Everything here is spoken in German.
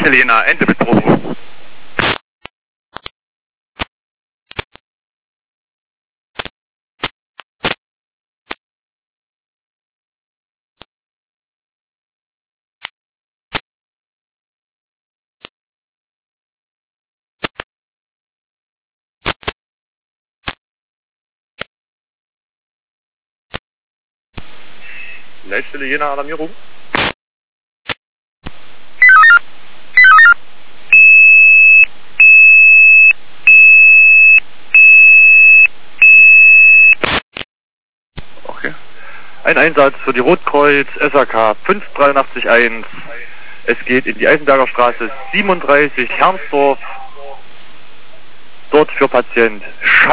Leitstelle Jena, Ende mit Probe. Leitstelle Jena, Alarmierung. Okay. Ein Einsatz für die Rotkreuz SAK 5881. Es geht in die Eisenberger Straße 37, Hermsdorf. Dort für Patient